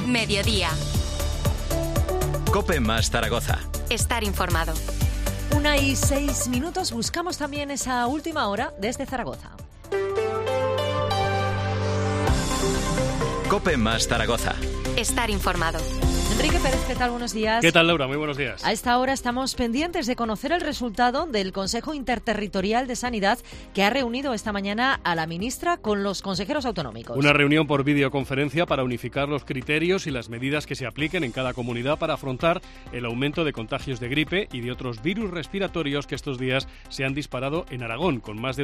Mediodía. COPE más Zaragoza. Estar informado. 1:06, buscamos también esa última hora desde Zaragoza. COPE más Zaragoza. Estar informado. Enrique Pérez, ¿qué tal? Buenos días. ¿Qué tal, Laura? Muy buenos días. A esta hora estamos pendientes de conocer el resultado del Consejo Interterritorial de Sanidad que ha reunido esta mañana a la ministra con los consejeros autonómicos. Una reunión por videoconferencia para unificar los criterios y las medidas que se apliquen en cada comunidad para afrontar el aumento de contagios de gripe y de otros virus respiratorios que estos días se han disparado en Aragón, con más de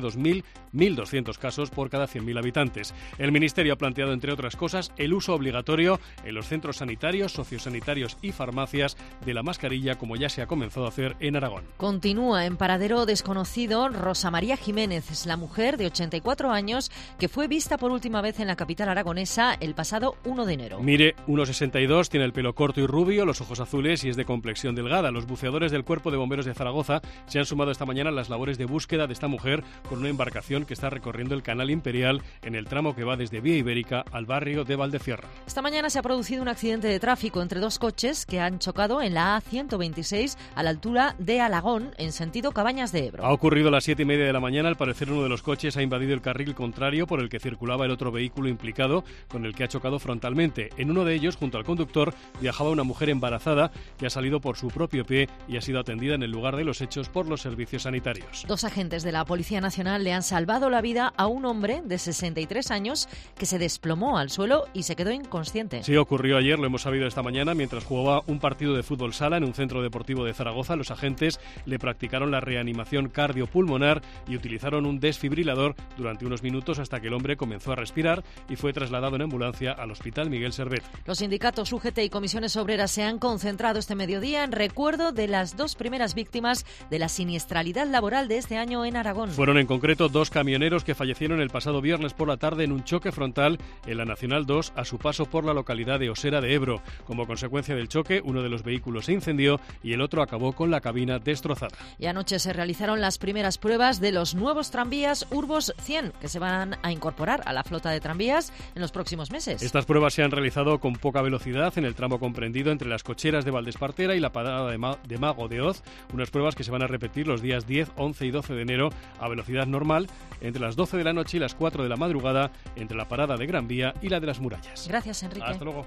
1.200 casos por cada 100.000 habitantes. El Ministerio ha planteado, entre otras cosas, el uso obligatorio en los centros sanitarios, sociosanitarios y farmacias de la mascarilla, como ya se ha comenzado a hacer en Aragón. Continúa en paradero desconocido Rosa María Jiménez, es la mujer de 84 años que fue vista por última vez en la capital aragonesa el pasado 1 de enero. Mire, 1,62, tiene el pelo corto y rubio, los ojos azules y es de complexión delgada. Los buceadores del Cuerpo de Bomberos de Zaragoza se han sumado esta mañana a las labores de búsqueda de esta mujer con una embarcación que está recorriendo el Canal Imperial en el tramo que va desde Vía Ibérica al barrio de Valdecierra. Esta mañana se ha producido un accidente de tráfico entre dos coches que han chocado en la A126 a la altura de Alagón, en sentido Cabañas de Ebro. Ha ocurrido a las 7:30 de la mañana. Al parecer, uno de los coches ha invadido el carril contrario por el que circulaba el otro vehículo implicado, con el que ha chocado frontalmente. En uno de ellos, junto al conductor, viajaba una mujer embarazada que ha salido por su propio pie y ha sido atendida en el lugar de los hechos por los servicios sanitarios. Dos agentes de la Policía Nacional le han salvado la vida a un hombre de 63 años que se desplomó al suelo y se quedó inconsciente. Sí, ocurrió ayer, lo hemos sabido esta mañana, mientras jugaba un partido de fútbol sala en un centro deportivo de Zaragoza. Los agentes le practicaron la reanimación cardiopulmonar y utilizaron un desfibrilador durante unos minutos hasta que el hombre comenzó a respirar y fue trasladado en ambulancia al Hospital Miguel Servet. Los sindicatos UGT y comisiones obreras se han concentrado este mediodía en recuerdo de las dos primeras víctimas de la siniestralidad laboral de este año en Aragón. Fueron en concreto dos camioneros que fallecieron el pasado viernes por la tarde en un choque frontal en la Nacional 2 a su paso por la localidad de Osera de Ebro. Como consecuencia del choque, uno de los vehículos se incendió y el otro acabó con la cabina destrozada. Y anoche se realizaron las primeras pruebas de los nuevos tranvías Urbos 100 que se van a incorporar a la flota de tranvías en los próximos meses. Estas pruebas se han realizado con poca velocidad en el tramo comprendido entre las cocheras de Valdespartera y la parada de Mago de Oz, unas pruebas que se van a repetir los días 10, 11 y 12 de enero a velocidad normal entre las 12 de la noche y las 4 de la madrugada entre la parada de Gran Vía y la de las Murallas. Gracias, Enrique. Hasta luego.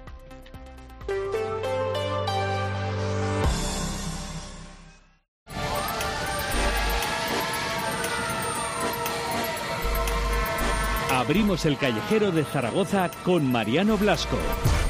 Abrimos el callejero de Zaragoza con Mariano Blasco.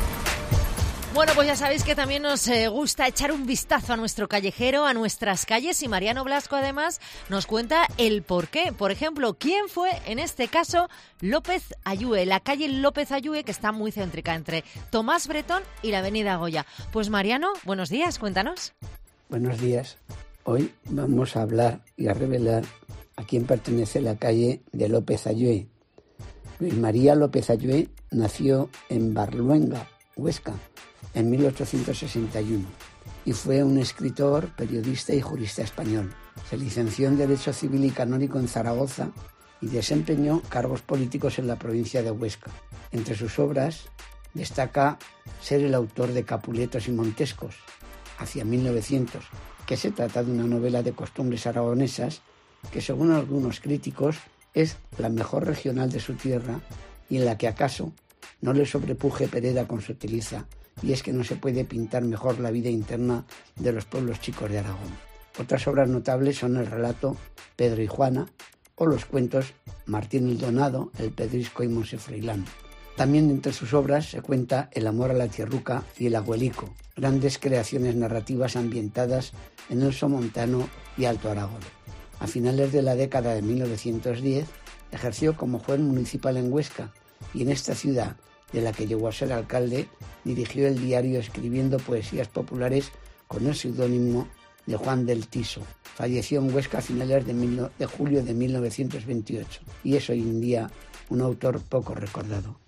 Bueno, pues ya sabéis que también nos gusta echar un vistazo a nuestro callejero, a nuestras calles, y Mariano Blasco además nos cuenta el porqué. Por ejemplo, ¿quién fue en este caso López Ayue? La calle López Ayue, que está muy céntrica entre Tomás Bretón y la avenida Goya. Pues Mariano, buenos días, cuéntanos. Buenos días. Hoy vamos a hablar y a revelar a quién pertenece la calle de López Ayue. Luis María López Ayue nació en Barluenga, Huesca, en 1861 y fue un escritor, periodista y jurista español. Se licenció en Derecho Civil y Canónico en Zaragoza y desempeñó cargos políticos en la provincia de Huesca. Entre sus obras destaca ser el autor de Capuletos y Montescos, hacia 1900, que se trata de una novela de costumbres aragonesas que, según algunos críticos, es la mejor regional de su tierra y en la que acaso no le sobrepuje Pereda con su utiliza, y es que no se puede pintar mejor la vida interna de los pueblos chicos de Aragón. Otras obras notables son el relato Pedro y Juana o los cuentos Martín el Donado, El Pedrisco y Monse Freilán. También entre sus obras se cuenta El amor a la tierruca y El abuelico, grandes creaciones narrativas ambientadas en el Somontano y Alto Aragón. A finales de la década de 1910 ejerció como juez municipal en Huesca y en esta ciudad, de la que llegó a ser alcalde, dirigió el diario escribiendo poesías populares con el seudónimo de Juan del Tiso. Falleció en Huesca a finales de julio de 1928 y es hoy en día un autor poco recordado.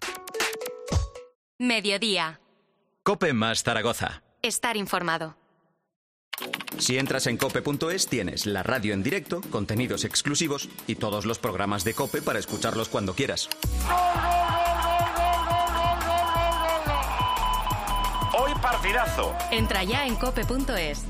Mediodía. COPE más Zaragoza. Estar informado. Si entras en cope.es tienes la radio en directo, contenidos exclusivos y todos los programas de COPE para escucharlos cuando quieras. partidazo! Entra ya en cope.es.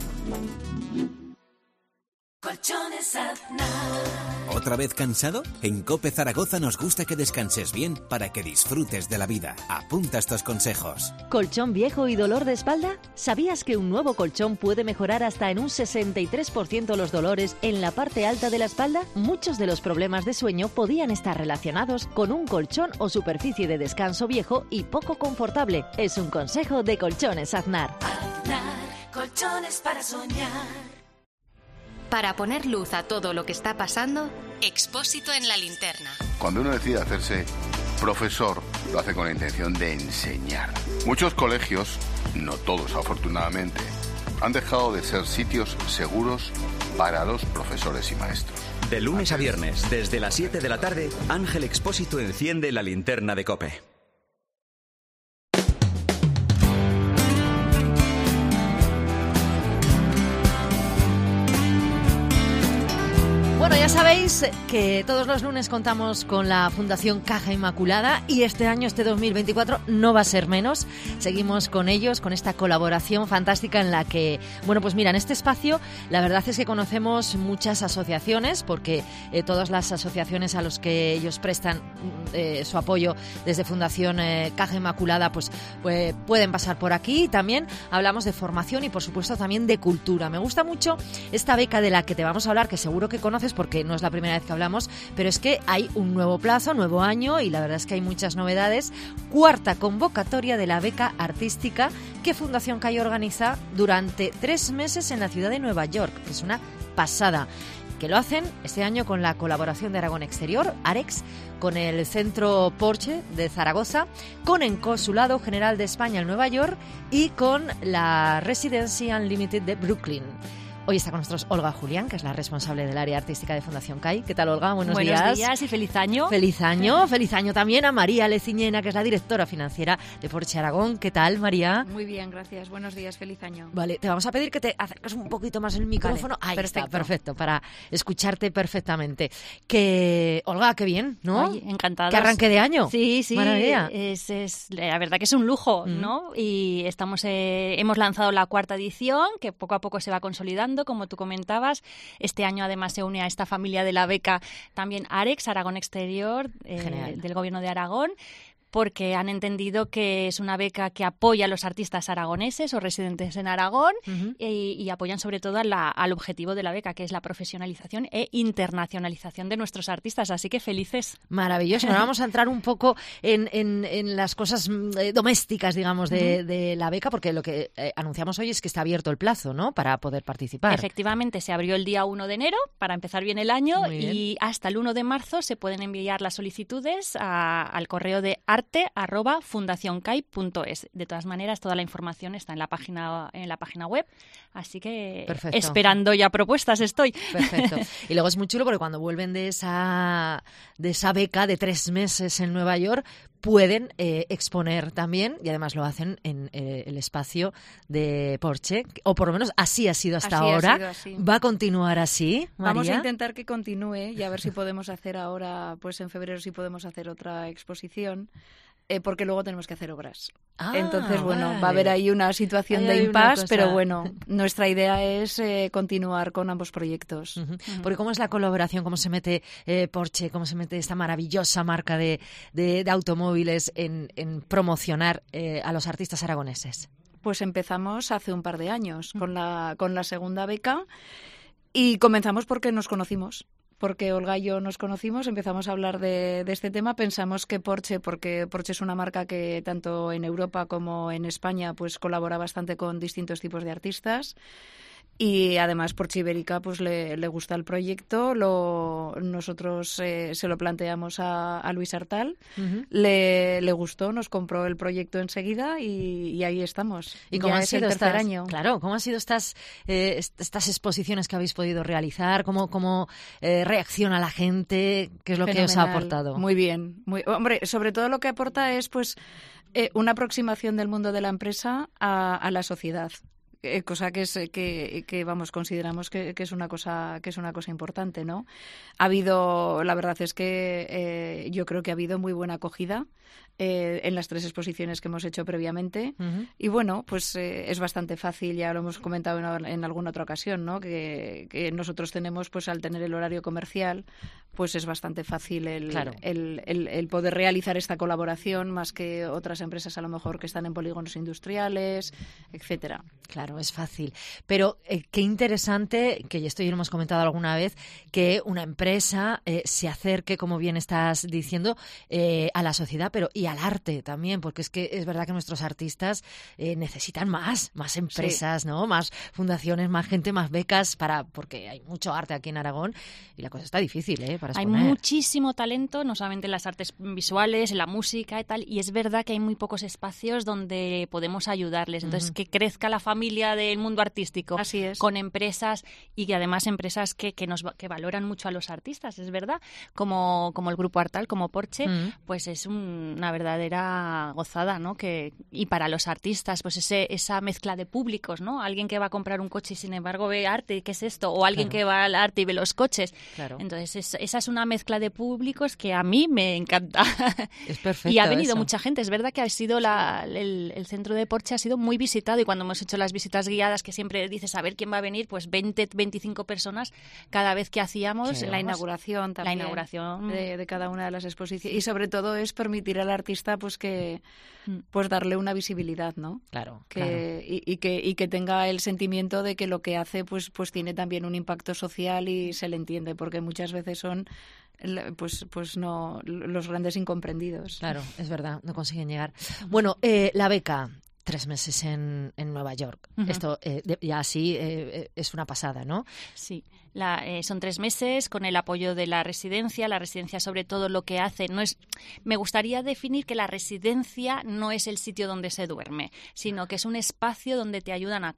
Colchones Aznar. ¿Otra vez cansado? En COPE Zaragoza nos gusta que descanses bien para que disfrutes de la vida. Apunta estos consejos. ¿Colchón viejo y dolor de espalda? ¿Sabías que un nuevo colchón puede mejorar hasta en un 63% los dolores en la parte alta de la espalda? Muchos de los problemas de sueño podían estar relacionados con un colchón o superficie de descanso viejo y poco confortable. Es un consejo de Colchones Aznar. Aznar, colchones para soñar. Para poner luz a todo lo que está pasando, Expósito en la linterna. Cuando uno decide hacerse profesor, lo hace con la intención de enseñar. Muchos colegios, no todos afortunadamente, han dejado de ser sitios seguros para los profesores y maestros. De lunes a viernes, desde las 7 de la tarde, Ángel Expósito enciende la linterna de COPE. Bueno, ya sabéis que todos los lunes contamos con la Fundación Caja Inmaculada y este año, este 2024, no va a ser menos. Seguimos con ellos, con esta colaboración fantástica en la que, bueno, pues mira, en este espacio la verdad es que conocemos muchas asociaciones, porque todas las asociaciones a los que ellos prestan su apoyo desde Fundación Caja Inmaculada pues pueden pasar por aquí. También hablamos de formación y, por supuesto, también de cultura. Me gusta mucho esta beca de la que te vamos a hablar, que seguro que conoces porque no es la primera vez que hablamos, pero es que hay un nuevo plazo, nuevo año, y la verdad es que hay muchas novedades. Cuarta convocatoria de la beca artística que Fundación CAI organiza durante 3 meses en la ciudad de Nueva York, que es una pasada. Que lo hacen este año con la colaboración de Aragón Exterior, AREX, con el Centro Porsche de Zaragoza, con el Consulado General de España en Nueva York y con la Residency Unlimited de Brooklyn. Hoy está con nosotros Olga Julián, que es la responsable del área artística de Fundación CAI. ¿Qué tal, Olga? Buenos días. Buenos días y feliz año. Feliz año. Feliz año también a María Leciñena, que es la directora financiera de Porsche Aragón. ¿Qué tal, María? Muy bien, gracias. Buenos días, feliz año. Vale, te vamos a pedir que te acerques un poquito más el micrófono. Vale, ahí perfecto. Está, perfecto, para escucharte perfectamente. Que, Olga, qué bien, ¿no? Oye, encantada. ¿Qué arranque de año? Sí, sí. Maravilla. Es la verdad que es un lujo, ¿no? Y hemos lanzado la 4ª edición, que poco a poco se va consolidando, como tú comentabas. Este año además se une a esta familia de la beca también AREX, Aragón Exterior, del Gobierno de Aragón, porque han entendido que es una beca que apoya a los artistas aragoneses o residentes en Aragón y apoyan sobre todo al objetivo de la beca, que es la profesionalización e internacionalización de nuestros artistas. Así que felices. Maravilloso. Ahora vamos a entrar un poco en las cosas domésticas, digamos, de la beca, porque lo que anunciamos hoy es que está abierto el plazo, ¿no?, para poder participar. Efectivamente, se abrió el día 1 de enero para empezar bien el año y hasta el 1 de marzo se pueden enviar las solicitudes al correo de arte@fundacioncai.es. De todas maneras, toda la información está en la página web, así que perfecto. Esperando ya propuestas estoy. Perfecto. Y luego es muy chulo porque cuando vuelven de esa beca de 3 meses en Nueva York, pueden exponer también, y además lo hacen en el espacio de Porsche, o por lo menos así ha sido hasta ahora. ¿Va a continuar así, María? Vamos a intentar que continúe y a ver si podemos hacer ahora, pues en febrero, si podemos hacer otra exposición. Porque luego tenemos que hacer obras. Entonces, bueno, va a haber ahí una situación de impasse, pero bueno, nuestra idea es continuar con ambos proyectos. Porque ¿cómo es la colaboración? ¿Cómo se mete Porsche? ¿Cómo se mete esta maravillosa marca de automóviles en promocionar a los artistas aragoneses? Pues empezamos hace un par de años con la segunda beca y comenzamos porque nos conocimos. Porque Olga y yo nos conocimos, empezamos a hablar de este tema, pensamos que porque Porsche es una marca que tanto en Europa como en España pues colabora bastante con distintos tipos de artistas. Y además Porsche Ibérica pues le gusta el proyecto, nosotros se lo planteamos a Luis Artal, le gustó, nos compró el proyecto enseguida y ahí estamos. ¿Y cómo han sido el tercer año? Claro, ¿cómo han sido estas exposiciones que habéis podido realizar? ¿Cómo reacciona la gente? ¿Qué es lo que os ha aportado? Muy bien, hombre, sobre todo lo que aporta es pues una aproximación del mundo de la empresa a la sociedad. Cosa que vamos, consideramos que es una cosa importante, ¿no? La verdad es que yo creo que ha habido muy buena acogida en las 3 exposiciones que hemos hecho previamente. Y bueno, pues es bastante fácil, ya lo hemos comentado en alguna otra ocasión, ¿no? Que nosotros tenemos, pues al tener el horario comercial, pues es bastante fácil el poder realizar esta colaboración, más que otras empresas a lo mejor que están en polígonos industriales, etcétera. Claro, es fácil. Pero qué interesante, que esto ya lo hemos comentado alguna vez, que una empresa se acerque, como bien estás diciendo, a la sociedad, pero y al arte también, porque es que es verdad que nuestros artistas necesitan más empresas, ¿no? Más fundaciones, más gente, más becas, porque hay mucho arte aquí en Aragón y la cosa está difícil, para exponer. Hay muchísimo talento, no solamente en las artes visuales, en la música y tal, y es verdad que hay muy pocos espacios donde podemos ayudarles. Entonces, que crezca la familia del mundo artístico. Así es. Con empresas y que además empresas que valoran mucho a los artistas, es verdad, como el Grupo Artal, como Porsche, pues es una verdadera gozada, ¿no? Y para los artistas, pues esa mezcla de públicos, ¿no? Alguien que va a comprar un coche y sin embargo ve arte, ¿qué es esto? O alguien que va al arte y ve los coches. Claro. Entonces, esa es una mezcla de públicos que a mí me encanta. Es perfecto. Y ha venido mucha gente. Es verdad que ha sido el centro de Porsche ha sido muy visitado, y cuando hemos hecho las visitas guiadas, que siempre dices a ver quién va a venir, pues 20-25 personas cada vez que hacíamos la inauguración también. La inauguración de cada una de las exposiciones. Y sobre todo es permitir al artista pues darle una visibilidad, ¿no? Claro. Y que tenga el sentimiento de que lo que hace pues tiene también un impacto social y se le entiende, porque muchas veces son pues no los grandes incomprendidos. Claro, es verdad, no consiguen llegar. Bueno, la beca. 3 meses en Nueva York. Esto ya sí es una pasada, ¿no? Sí, son 3 meses con el apoyo de la residencia. La residencia, sobre todo, lo que hace no es... Me gustaría definir que la residencia no es el sitio donde se duerme, sino que es un espacio donde te ayudan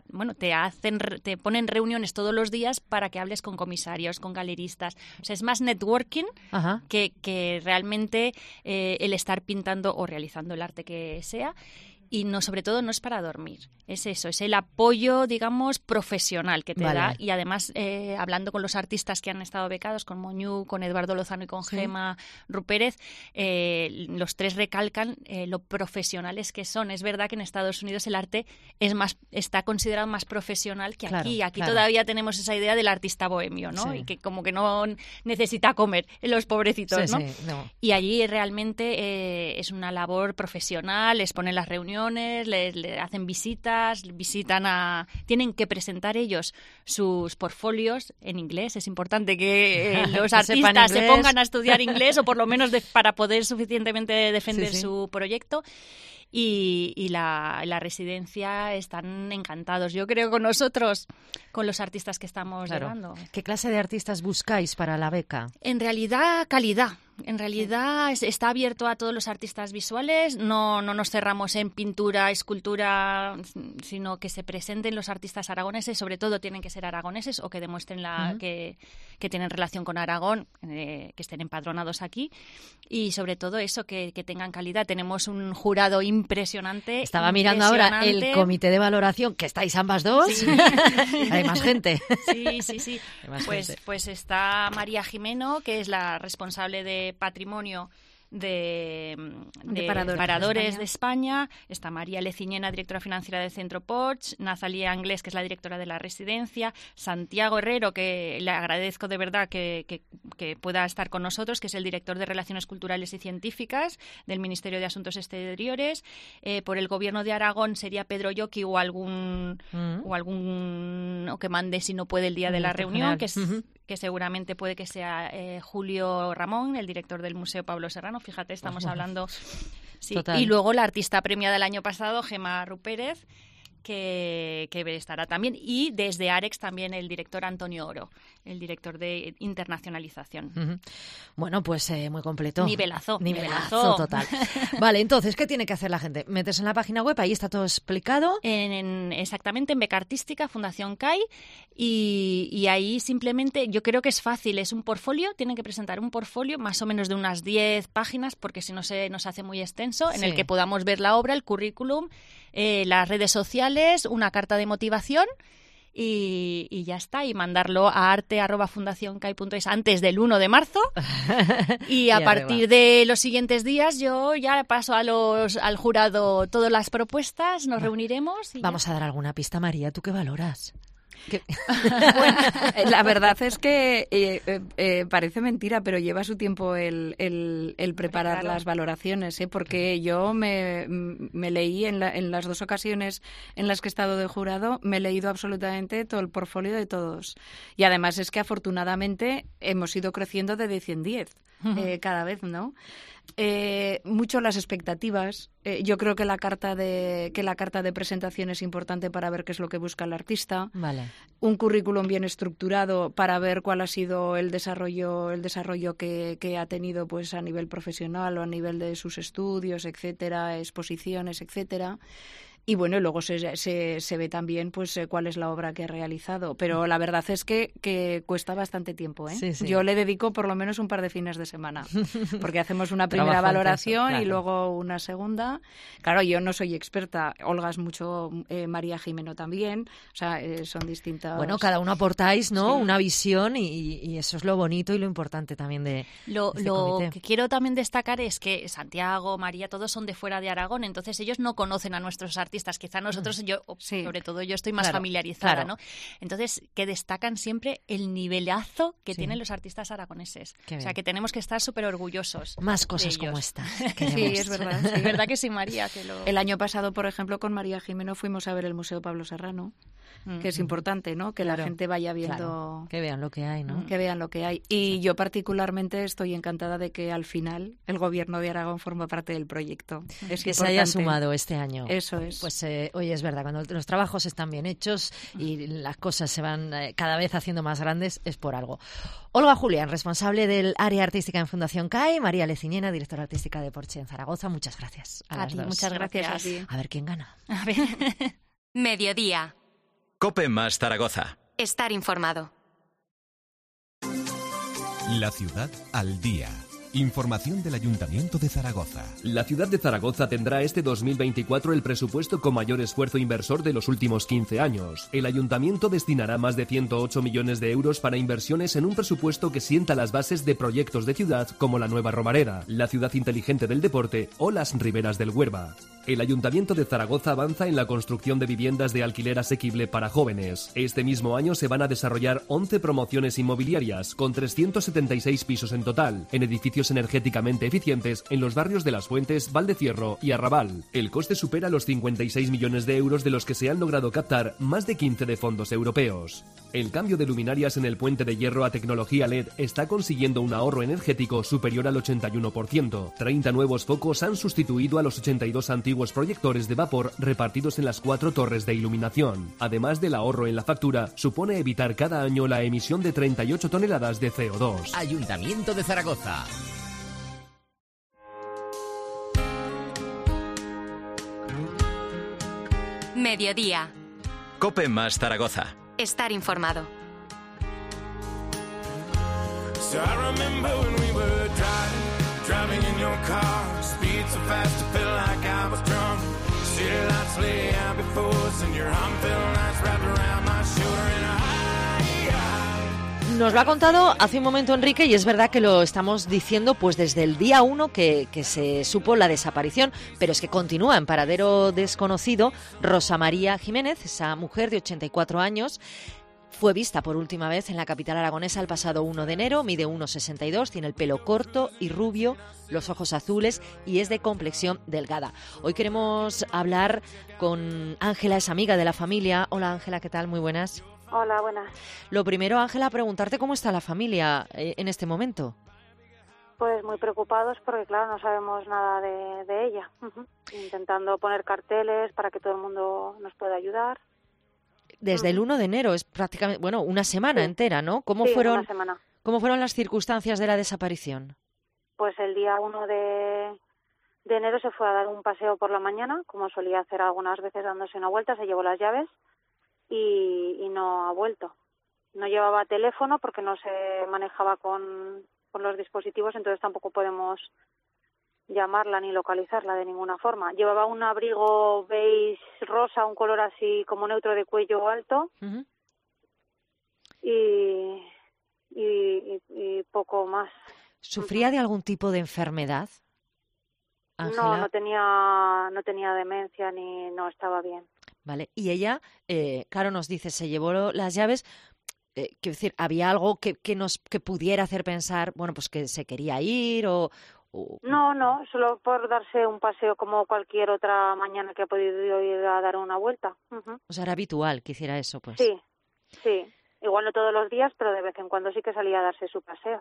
te ponen reuniones todos los días para que hables con comisarios, con galeristas. O sea, es más networking que realmente el estar pintando o realizando el arte que sea. Y sobre todo no es para dormir, es eso, es el apoyo, digamos, profesional que te da. Y además, hablando con los artistas que han estado becados, con Moñú, con Eduardo Lozano y con Gema Rupérez, los 3 recalcan lo profesionales que son. Es verdad que en Estados Unidos el arte está considerado más profesional que aquí. Aquí todavía tenemos esa idea del artista bohemio, ¿no? Y que como que no necesita comer, los pobrecitos, ¿no? No. Y allí realmente es una labor profesional, les ponen las reuniones, le hacen visitas, tienen que presentar ellos sus portfolios en inglés. Es importante que los artistas se pongan a estudiar inglés, o por lo menos para poder suficientemente defender su proyecto. Y la residencia están encantados, yo creo, con nosotros, con los artistas que estamos llevando. ¿Qué clase de artistas buscáis para la beca? En realidad, calidad. En realidad está abierto a todos los artistas visuales, no nos cerramos en pintura, escultura, sino que se presenten los artistas aragoneses, sobre todo tienen que ser aragoneses o que demuestren que tienen relación con Aragón, que estén empadronados aquí, y sobre todo eso, que tengan calidad. Tenemos un jurado impresionante. Estaba mirando ahora el comité de valoración, que estáis ambas dos. Sí. Hay más gente. Sí. Pues está María Jimeno, que es la responsable de patrimonio de Paradores de España. Está María Leciñena, directora financiera del Centro Porsche, Nathalie Anglés, que es la directora de la residencia, Santiago Herrero, que le agradezco de verdad que pueda estar con nosotros, que es el director de Relaciones Culturales y Científicas del Ministerio de Asuntos Exteriores. Por el Gobierno de Aragón sería Pedro Yoki o algún que mande, si no puede, el día de la reunión, que seguramente puede que sea Julio Ramón, el director del Museo Pablo Serrano. Fíjate, estamos hablando... Sí. Y luego la artista premiada el año pasado, Gema Rupérez, que estará también. Y desde Arex también el director Antonio Oro, el director de internacionalización. Bueno, pues muy completo. Nivelazo total. Vale, entonces, ¿qué tiene que hacer la gente? Meterse en la página web, ahí está todo explicado. Exactamente, en Beca Artística, Fundación CAI, y ahí simplemente, yo creo que es fácil, es un portfolio, tienen que presentar un portfolio más o menos de unas 10 páginas, porque si no se nos hace muy extenso, en el que podamos ver la obra, el currículum, las redes sociales, una carta de motivación. y ya está, y mandarlo a arte@fundacioncai.es antes del 1 de marzo y a partir de los siguientes días yo ya paso al jurado todas las propuestas, nos reuniremos. Y vamos a dar alguna pista, María, ¿tú qué valoras? Bueno, la verdad es que parece mentira, pero lleva su tiempo el preparar las valoraciones, porque yo me leí en las 2 ocasiones en las que he estado de jurado, me he leído absolutamente todo el portfolio de todos. Y además es que afortunadamente hemos ido creciendo de 10 en 10 cada vez, ¿no? Mucho las expectativas. Yo creo que la carta de presentación es importante para ver qué es lo que busca el artista. Vale. Un currículum bien estructurado para ver cuál ha sido el desarrollo que ha tenido pues a nivel profesional o a nivel de sus estudios, etcétera, exposiciones, etcétera. Y bueno, y luego se ve también pues cuál es la obra que ha realizado. Pero la verdad es que cuesta bastante tiempo, ¿eh? Sí, sí. Yo le dedico por lo menos un par de fines de semana, porque hacemos una primera valoración claro. Y luego una segunda. Claro, yo no soy experta, Olga es mucho, María Jimeno también, o sea, son distintas. Bueno, cada uno aportáis, ¿no? Sí. Una visión y eso es lo bonito y lo importante también de Lo comité. que quiero también destacar es que Santiago, María, todos son de fuera de Aragón, entonces ellos no conocen a nuestros artistas. Quizá nosotros, sobre todo yo estoy más familiarizada, ¿no? Entonces, que destacan siempre el nivelazo que tienen los artistas aragoneses. O sea, que tenemos que estar súper orgullosos. Más cosas como esta. Sí, es verdad. Sí. Es verdad que sí, María. El año pasado, por ejemplo, con María Jimeno fuimos a ver el Museo Pablo Serrano, que es importante, ¿no? Que la gente vaya viendo... Claro. Que vean lo que hay, ¿no? Que vean lo que hay. Y yo particularmente estoy encantada de que al final el Gobierno de Aragón forma parte del proyecto. Es que importante. Se haya sumado este año. Eso es. Pues oye, es verdad, cuando los trabajos están bien hechos y las cosas se van cada vez haciendo más grandes, es por algo. Olga Julián, responsable del área artística en Fundación CAE, María Leciñena, directora artística de Porsche en Zaragoza. Muchas gracias a las dos. Muchas gracias a ti. A ver quién gana. A ver. Mediodía. COPE más Zaragoza. Estar informado. La ciudad al día. Información del Ayuntamiento de Zaragoza. La ciudad de Zaragoza tendrá este 2024 el presupuesto con mayor esfuerzo inversor de los últimos 15 años. El Ayuntamiento destinará más de 108 millones de euros para inversiones en un presupuesto que sienta las bases de proyectos de ciudad como la Nueva Romareda, la Ciudad Inteligente del Deporte o las Riberas del Huerva. El Ayuntamiento de Zaragoza avanza en la construcción de viviendas de alquiler asequible para jóvenes. Este mismo año se van a desarrollar 11 promociones inmobiliarias, con 376 pisos en total, en edificios energéticamente eficientes en los barrios de Las Fuentes, Valdecierro y Arrabal. El coste supera los 56 millones de euros, de los que se han logrado captar más de 15 de fondos europeos. El cambio de luminarias en el puente de hierro a tecnología LED está consiguiendo un ahorro energético superior al 81%. 30 nuevos focos han sustituido a los 82 antiguos proyectores de vapor repartidos en las 4 torres de iluminación. Además del ahorro en la factura, supone evitar cada año la emisión de 38 toneladas de CO2. Ayuntamiento de Zaragoza. Mediodía. COPE más Zaragoza. Estar informado. So I remember when we were driving in your car, speed so fast I felt like I was drunk. City lights lay out before us and your arm felt nice wrapped around my shoulder and Nos lo ha contado hace un momento Enrique y es verdad que lo estamos diciendo pues desde el día 1 que se supo la desaparición, pero es que continúa en paradero desconocido Rosa María Jiménez, esa mujer de 84 años. Fue vista por última vez en la capital aragonesa el pasado 1 de enero, mide 1,62, tiene el pelo corto y rubio, los ojos azules y es de complexión delgada. Hoy queremos hablar con Ángela, es amiga de la familia. Hola Ángela, ¿qué tal? Muy buenas. Hola, buenas. Lo primero, Ángela, preguntarte cómo está la familia en este momento. Pues muy preocupados porque, claro, no sabemos nada de ella. Intentando poner carteles para que todo el mundo nos pueda ayudar. Desde el 1 de enero, es prácticamente, bueno, una semana entera, ¿no? ¿Cómo fueron las circunstancias de la desaparición? Pues el día 1 de enero se fue a dar un paseo por la mañana, como solía hacer algunas veces dándose una vuelta, se llevó las llaves y no ha vuelto. No llevaba teléfono porque no se manejaba con los dispositivos, entonces tampoco podemos llamarla ni localizarla de ninguna forma. Llevaba un abrigo beige rosa, un color así como neutro de cuello alto, y poco más. ¿Sufría de algún tipo de enfermedad, Ángela? No tenía demencia ni no estaba bien. Vale, y ella, claro, nos dice, se llevó las llaves. Quiero decir, ¿había algo que pudiera hacer pensar, bueno, pues que se quería ir o...? No, solo por darse un paseo como cualquier otra mañana que ha podido ir a dar una vuelta. O sea, era habitual que hiciera eso, pues. Sí. Igual no todos los días, pero de vez en cuando sí que salía a darse su paseo.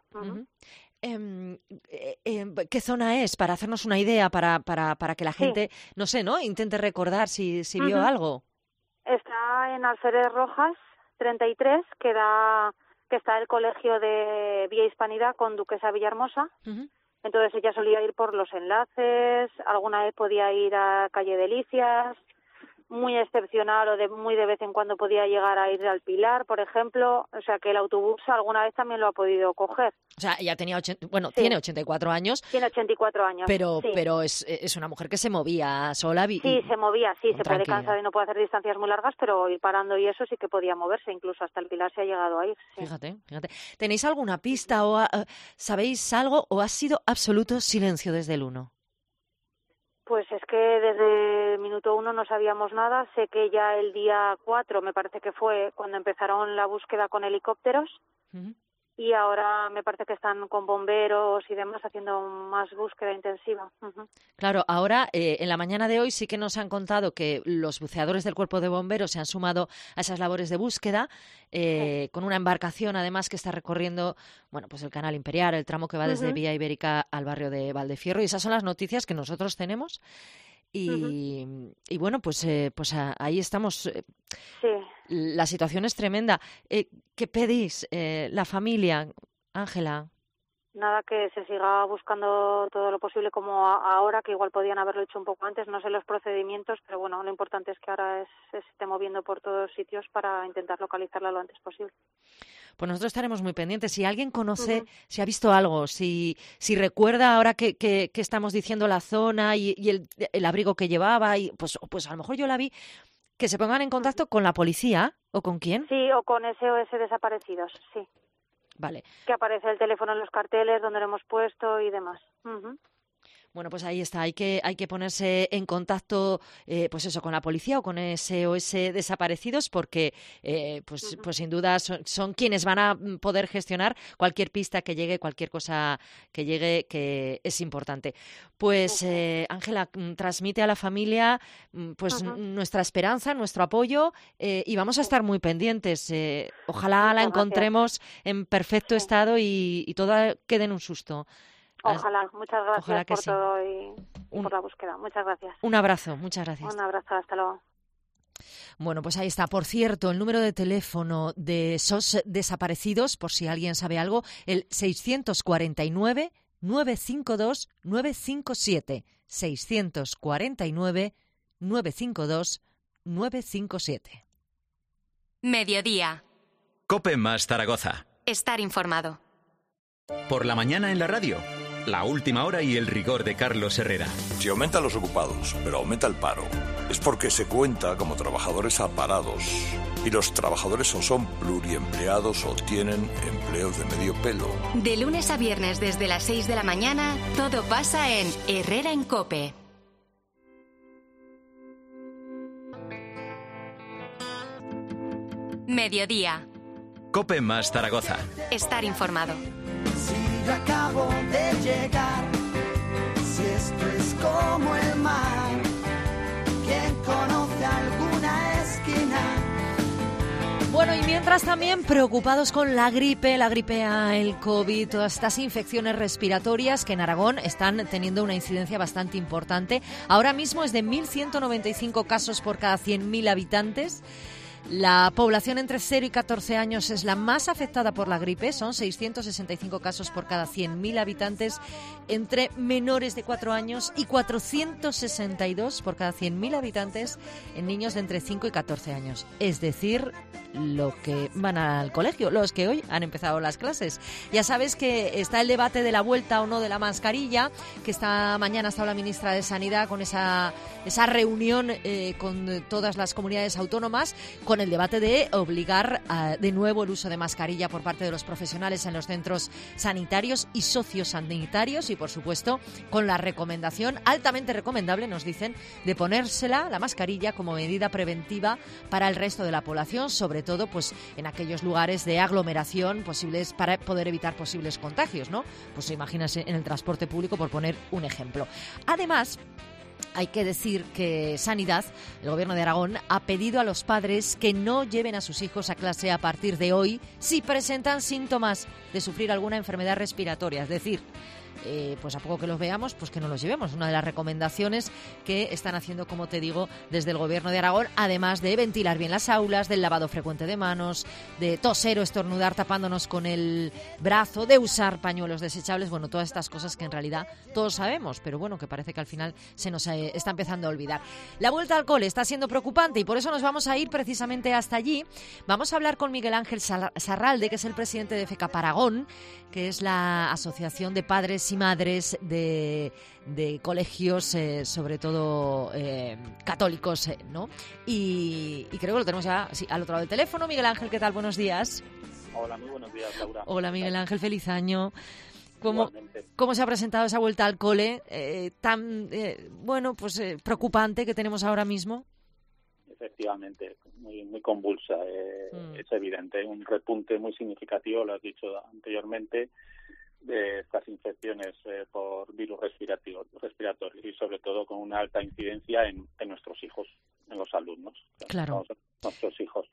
¿Qué zona es? Para hacernos una idea, para que la gente, no sé, ¿no? Intente recordar si vio algo. Está en Alférez Rojas, 33, que está el colegio de Vía Hispanidad con Duquesa Villahermosa. Entonces ella solía ir por los enlaces, alguna vez podía ir a Calle Delicias, muy excepcional o muy de vez en cuando podía llegar a ir al Pilar, por ejemplo. O sea que el autobús alguna vez también lo ha podido coger. O sea, ella tenía tiene 84 años. Tiene 84 años, pero es una mujer que se movía sola. Se movía, se puede cansar y no puede hacer distancias muy largas, pero ir parando y eso sí que podía moverse, incluso hasta el Pilar se ha llegado a ir. Sí. Fíjate. ¿Tenéis alguna pista o sabéis algo o ha sido absoluto silencio desde el 1? Pues es que desde el minuto 1 no sabíamos nada. Sé que ya el día 4, me parece que fue cuando empezaron la búsqueda con helicópteros, y ahora me parece que están con bomberos y demás haciendo más búsqueda intensiva. Claro, ahora en la mañana de hoy sí que nos han contado que los buceadores del Cuerpo de Bomberos se han sumado a esas labores de búsqueda con una embarcación además que está recorriendo, bueno, pues el Canal Imperial, el tramo que va desde Vía Ibérica al barrio de Valdefierro, y esas son las noticias que nosotros tenemos. Y bueno, pues ahí estamos. La situación es tremenda. ¿Qué pedís, la familia, Ángela? Nada, que se siga buscando todo lo posible como ahora, que igual podían haberlo hecho un poco antes, no sé los procedimientos, pero bueno, lo importante es que ahora se esté moviendo por todos sitios para intentar localizarla lo antes posible. Pues nosotros estaremos muy pendientes. Si alguien conoce, si ha visto algo, si recuerda ahora que estamos diciendo la zona y el abrigo que llevaba, y pues a lo mejor yo la vi, que se pongan en contacto con la policía, ¿o con quién? Sí, o con SOS Desaparecidos, sí. Vale. Que aparece el teléfono en los carteles donde lo hemos puesto y demás. Bueno, pues ahí está, hay que ponerse en contacto, pues eso, con la policía o con SOS Desaparecidos, porque pues sin duda son quienes van a poder gestionar cualquier pista que llegue, cualquier cosa que llegue, que es importante. Pues Ángela, transmite a la familia pues nuestra esperanza, nuestro apoyo, y vamos a estar muy pendientes. Ojalá la encontremos en perfecto estado y todo quede en un susto. Ojalá, muchas gracias por todo y por la búsqueda. Muchas gracias. Un abrazo, muchas gracias. Un abrazo, hasta luego. Bueno, pues ahí está. Por cierto, el número de teléfono de SOS Desaparecidos, por si alguien sabe algo, el 649 952 957. 649 952 957. Mediodía. COPE más Zaragoza. Estar informado. Por la mañana en la radio. La última hora y el rigor de Carlos Herrera. Si aumentan los ocupados, pero aumenta el paro, es porque se cuenta como trabajadores aparados. Y los trabajadores o son pluriempleados o tienen empleos de medio pelo. De lunes a viernes desde las 6 de la mañana, todo pasa en Herrera en COPE. Mediodía. COPE más Zaragoza. Estar informado. Si yo acabo de llegar, si esto es como el mar, ¿quién conoce alguna esquina? Bueno, y mientras también preocupados con la gripe A, el COVID, todas estas infecciones respiratorias que en Aragón están teniendo una incidencia bastante importante. Ahora mismo es de 1.195 casos por cada 100.000 habitantes. La población entre 0 y 14 años es la más afectada por la gripe, son 665 casos por cada 100.000 habitantes entre menores de 4 años y 462 por cada 100.000 habitantes en niños de entre 5 y 14 años. Es decir, los que van al colegio, los que hoy han empezado las clases. Ya sabes que está el debate de la vuelta o no de la mascarilla, que esta mañana ha estado la ministra de Sanidad con esa reunión con todas las comunidades autónomas, con con el debate de obligar de nuevo el uso de mascarilla por parte de los profesionales en los centros sanitarios y sociosanitarios y, por supuesto, con la recomendación, altamente recomendable, nos dicen, de ponérsela, la mascarilla, como medida preventiva para el resto de la población, sobre todo pues en aquellos lugares de aglomeración posibles para poder evitar posibles contagios, ¿no? Pues imagínense en el transporte público, por poner un ejemplo. Además, hay que decir que Sanidad, el Gobierno de Aragón, ha pedido a los padres que no lleven a sus hijos a clase a partir de hoy si presentan síntomas de sufrir alguna enfermedad respiratoria. Es decir, pues a poco que los veamos, pues que no los llevemos. Una de las recomendaciones que están haciendo, como te digo, desde el Gobierno de Aragón, además de ventilar bien las aulas, del lavado frecuente de manos, de toser o estornudar tapándonos con el brazo, de usar pañuelos desechables, bueno, todas estas cosas que en realidad todos sabemos, pero bueno, que parece que al final se nos está empezando a olvidar. La vuelta al cole está siendo preocupante y por eso nos vamos a ir precisamente hasta allí. Vamos a hablar con Miguel Ángel Sarralde, que es el presidente de FECAP Aragón, que es la Asociación de Padres y Madres de colegios, sobre todo católicos, ¿no? Y creo que lo tenemos ya al otro lado del teléfono. Miguel Ángel, ¿qué tal? Buenos días. Hola, muy buenos días, Laura. Hola, Miguel Ángel, feliz año. ¿Cómo se ha presentado esa vuelta al cole tan, preocupante que tenemos ahora mismo? Efectivamente, muy convulsa. Es evidente, un repunte muy significativo, lo has dicho anteriormente, de estas infecciones por virus respiratorios y sobre todo con una alta incidencia en nuestros hijos, en los alumnos, claro, nuestros hijos.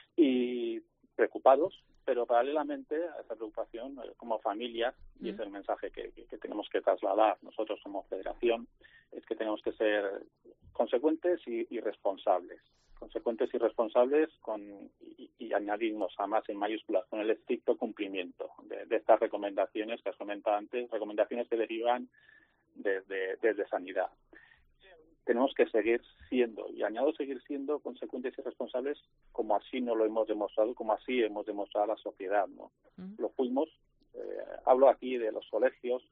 Y preocupados, pero paralelamente a esa preocupación, como familia, y es el mensaje que tenemos que trasladar nosotros como federación, es que tenemos que ser consecuentes y responsables. Consecuentes y responsables y añadimos además en mayúsculas con el estricto cumplimiento de estas recomendaciones que has comentado antes, recomendaciones que derivan desde Sanidad. Tenemos que seguir siendo, y añado seguir siendo, consecuentes y responsables, como así nos lo hemos demostrado, como así hemos demostrado a la sociedad, ¿no? Lo fuimos, hablo aquí de los colegios,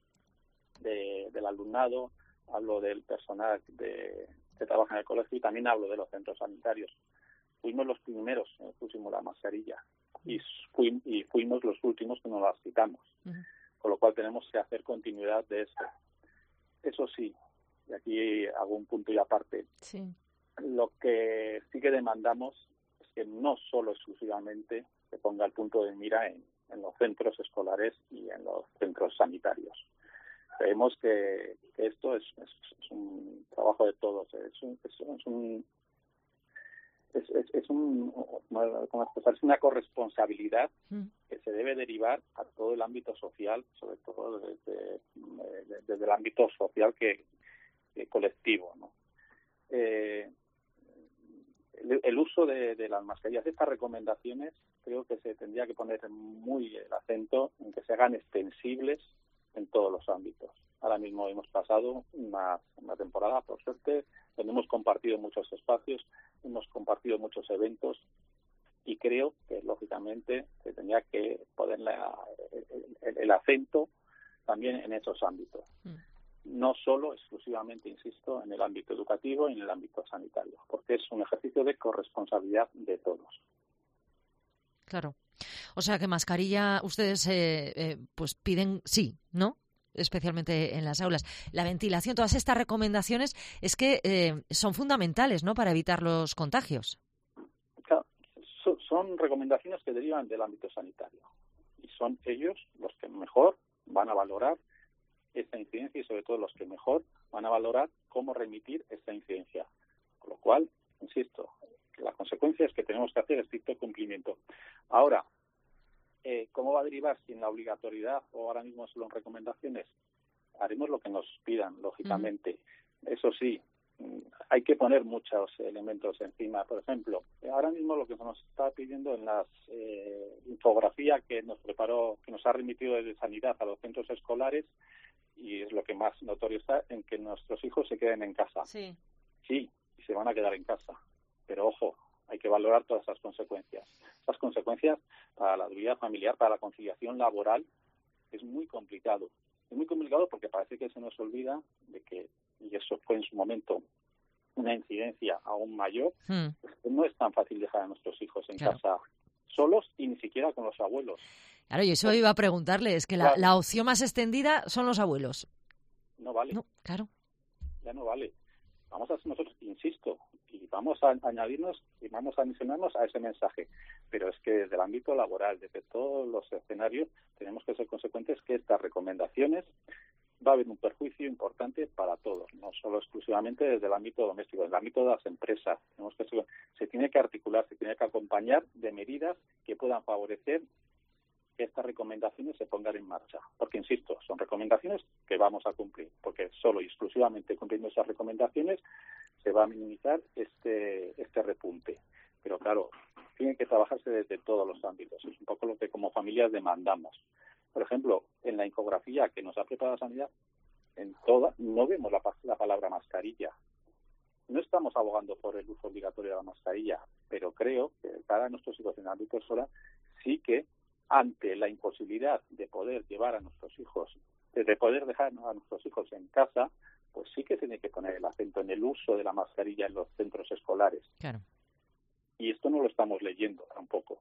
del alumnado, hablo del personal que trabaja en el colegio y también hablo de los centros sanitarios. Fuimos los primeros que pusimos la mascarilla y fuimos los últimos que nos las quitamos, con lo cual tenemos que hacer continuidad de esto. Eso sí, y aquí hago un punto y aparte, lo que sí que demandamos es que no solo exclusivamente se ponga el punto de mira en los centros escolares y en los centros sanitarios. Creemos que esto es un trabajo de todos, es una corresponsabilidad que se debe derivar a todo el ámbito social, sobre todo desde el ámbito social que colectivo, ¿no? El uso de las mascarillas, estas recomendaciones, creo que se tendría que poner muy el acento en que se hagan extensibles en todos los ámbitos. Ahora mismo hemos pasado una temporada, por suerte, donde hemos compartido muchos espacios, hemos compartido muchos eventos y creo que, lógicamente, se tendría que poner el acento también en esos ámbitos. No solo, exclusivamente, insisto, en el ámbito educativo y en el ámbito sanitario, porque es un ejercicio de corresponsabilidad de todos. Claro. O sea que mascarilla ustedes pues piden sí, ¿no? Especialmente en las aulas. La ventilación, todas estas recomendaciones es que son fundamentales, ¿no?, para evitar los contagios. Claro, son recomendaciones que derivan del ámbito sanitario y son ellos los que mejor van a valorar esta incidencia y sobre todo los que mejor van a valorar cómo remitir esta incidencia. Con lo cual, insisto, la consecuencia es que tenemos que hacer estricto cumplimiento. Ahora, ¿cómo va a derivar sin la obligatoriedad o ahora mismo solo en recomendaciones? Haremos lo que nos pidan, lógicamente. Eso sí, hay que poner muchos elementos encima. Por ejemplo, ahora mismo lo que nos está pidiendo en la infografía que nos ha remitido desde Sanidad a los centros escolares, y es lo que más notorio está, en que nuestros hijos se queden en casa. Sí, y se van a quedar en casa. Pero ojo, hay que valorar todas esas consecuencias. Esas consecuencias para la vida familiar, para la conciliación laboral, es muy complicado. Es muy complicado porque parece que se nos olvida de que, y eso fue en su momento una incidencia aún mayor, no es tan fácil dejar a nuestros hijos en casa solos y ni siquiera con los abuelos. Claro, y eso iba a preguntarle, es que la opción más extendida son los abuelos. No vale. No, claro. Ya no vale. Vamos a hacer nosotros, insisto, y vamos a añadirnos y vamos a adicionarnos a ese mensaje. Pero es que desde el ámbito laboral, desde todos los escenarios, tenemos que ser consecuentes que estas recomendaciones va a haber un perjuicio importante para todos, no solo exclusivamente desde el ámbito doméstico, desde el ámbito de las empresas. Se tiene que articular, se tiene que acompañar de medidas que puedan favorecer que estas recomendaciones se pongan en marcha. Porque, insisto, son recomendaciones que vamos a cumplir, porque solo y exclusivamente cumpliendo esas recomendaciones se va a minimizar este repunte. Pero, claro, tiene que trabajarse desde todos los ámbitos. Es un poco lo que como familias demandamos. Por ejemplo, en la infografía que nos ha preparado la Sanidad, en toda no vemos la palabra mascarilla. No estamos abogando por el uso obligatorio de la mascarilla, pero creo que cara a nuestros hijos en el ámbito escolar sí que ante la imposibilidad de poder llevar a nuestros hijos, de poder dejar a nuestros hijos en casa, pues sí que se tiene que poner el acento en el uso de la mascarilla en los centros escolares. Claro. Y esto no lo estamos leyendo tampoco.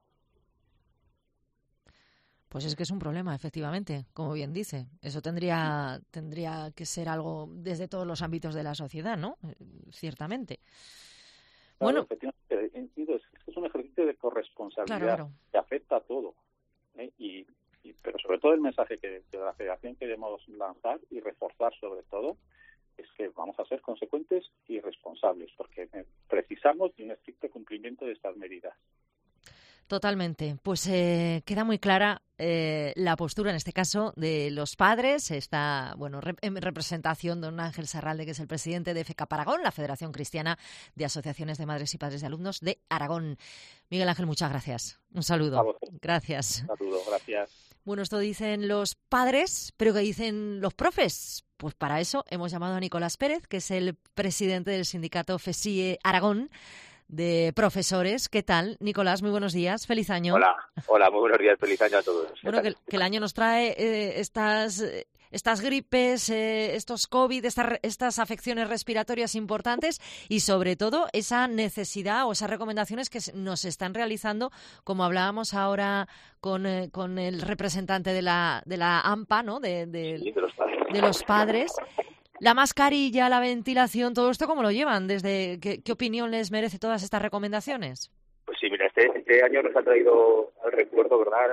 Pues es que es un problema, efectivamente, como bien dice. Eso tendría que ser algo desde todos los ámbitos de la sociedad, ¿no? Ciertamente. Claro, efectivamente, es un ejercicio de corresponsabilidad que afecta a todo. Pero sobre todo el mensaje que de la Federación queremos lanzar y reforzar sobre todo es que vamos a ser consecuentes y responsables, porque precisamos de un estricto cumplimiento de estas medidas. Totalmente. Pues queda muy clara la postura, en este caso, de los padres. Está, en representación de don Ángel Sarralde, que es el presidente de FECAP Aragón, la Federación Cristiana de Asociaciones de Madres y Padres de Alumnos de Aragón. Miguel Ángel, muchas gracias. Un saludo. Gracias. Un saludo, gracias. Bueno, esto dicen los padres, pero ¿qué dicen los profes? Pues para eso hemos llamado a Nicolás Pérez, que es el presidente del sindicato FESIE Aragón, de profesores. ¿Qué tal, Nicolás? Muy buenos días. Feliz año. Hola, muy buenos días. Feliz año a todos. Bueno, que el año nos trae estas gripes, estos COVID, estas afecciones respiratorias importantes y, sobre todo, esa necesidad o esas recomendaciones que nos están realizando, como hablábamos ahora con el representante de la AMPA, ¿no? De los padres. La mascarilla, la ventilación, todo esto, ¿cómo lo llevan? ¿Qué opinión les merece todas estas recomendaciones? Pues sí, mira, este año nos ha traído al recuerdo, ¿verdad?,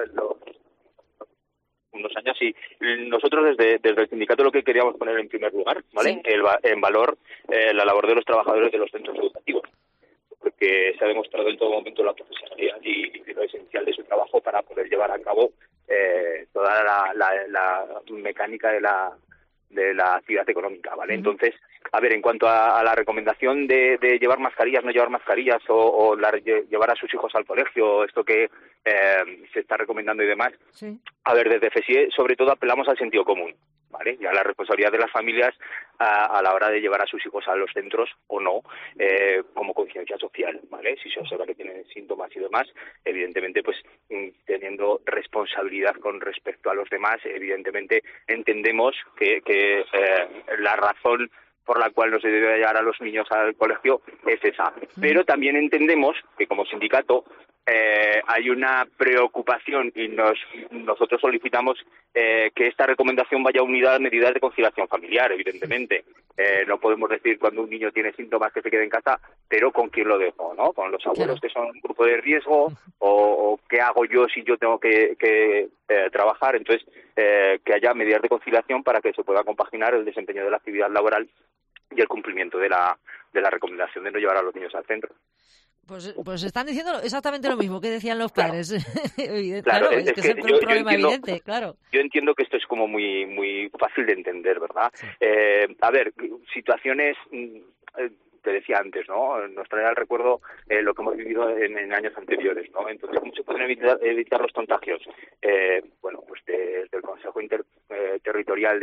unos años, y nosotros desde el sindicato lo que queríamos poner en primer lugar, ¿vale?, sí, en valor la labor de los trabajadores de los centros educativos, porque se ha demostrado en todo momento la profesionalidad y lo esencial de su trabajo para poder llevar a cabo toda la mecánica de la actividad económica, ¿vale? Entonces, a ver, en cuanto a la recomendación de llevar mascarillas, no llevar mascarillas, o llevar a sus hijos al colegio, esto que se está recomendando y demás, sí. A ver, desde FESIE, sobre todo, apelamos al sentido común, ¿vale? Y a la responsabilidad de las familias a la hora de llevar a sus hijos a los centros o no, como conciencia social, ¿vale? Si se observa que tienen síntomas y demás, evidentemente, pues teniendo responsabilidad con respecto a los demás, evidentemente entendemos que la razón por la cual no se debe llevar a los niños al colegio es esa. Pero también entendemos que como sindicato hay una preocupación y nosotros solicitamos que esta recomendación vaya unida a medidas de conciliación familiar, evidentemente. No podemos decir cuando un niño tiene síntomas que se quede en casa, pero ¿con quién lo dejo, no? ¿Con los abuelos que son un grupo de riesgo? ¿O qué hago yo si yo tengo que trabajar? Entonces, que haya medidas de conciliación para que se pueda compaginar el desempeño de la actividad laboral y el cumplimiento de la recomendación de no llevar a los niños al centro. Pues están diciendo exactamente lo mismo que decían los padres. Claro, es que es un problema evidente, claro. Yo entiendo que esto es como muy muy fácil de entender, ¿verdad? Sí. A ver, situaciones, te decía antes, ¿no? Nos trae al recuerdo lo que hemos vivido en años anteriores, ¿no? Entonces, ¿cómo se pueden evitar los contagios? Bueno, pues desde el Consejo Interterritorial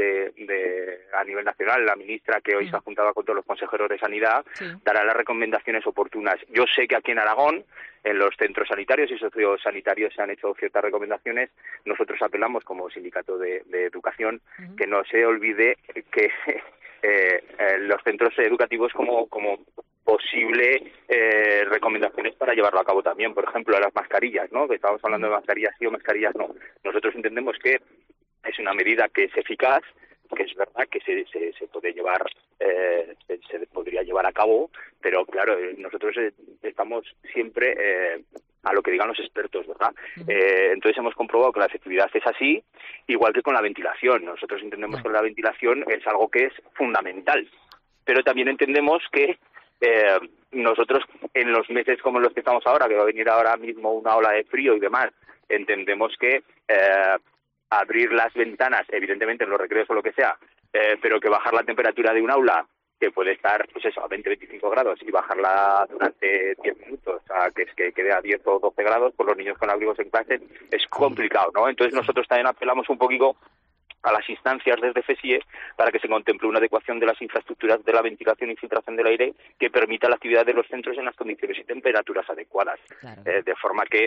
a nivel nacional, la ministra, que hoy se ha juntado con todos los consejeros de Sanidad, dará las recomendaciones oportunas. Yo sé que aquí en Aragón, en los centros sanitarios y sociosanitarios se han hecho ciertas recomendaciones. Nosotros apelamos como sindicato de educación que no se olvide que los centros educativos como posible recomendaciones para llevarlo a cabo también. Por ejemplo, las mascarillas, ¿no? Que estábamos hablando de mascarillas sí o mascarillas no. Nosotros entendemos que es una medida que es eficaz, que es verdad que se puede llevar, se podría llevar a cabo, pero claro, nosotros estamos siempre a lo que digan los expertos, ¿verdad? Entonces hemos comprobado que la efectividad es así, igual que con la ventilación. Nosotros entendemos que la ventilación es algo que es fundamental, pero también entendemos que nosotros en los meses como los que estamos ahora, que va a venir ahora mismo una ola de frío y demás, entendemos que abrir las ventanas, evidentemente en los recreos o lo que sea, pero que bajar la temperatura de un aula, que puede estar pues eso, a 20-25 grados, y bajarla durante 10 minutos a que quede a 10 o 12 grados, por los niños con abrigos en clase, es complicado, ¿no? Entonces nosotros también apelamos un poquito a las instancias desde FESIE para que se contemple una adecuación de las infraestructuras de la ventilación y filtración del aire que permita la actividad de los centros en las condiciones y temperaturas adecuadas, de forma que